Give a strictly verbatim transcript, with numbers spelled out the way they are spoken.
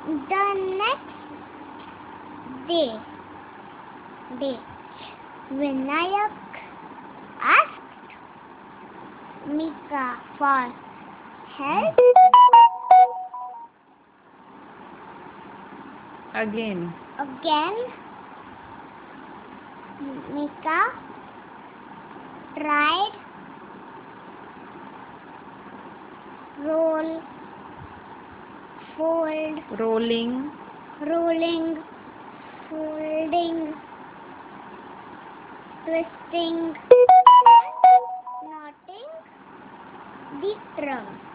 The next day, day Vinayak asked Mika for help. Again. Again, Mika tried roll, fold, Rolling. rolling, folding, twisting, knotting the trunk.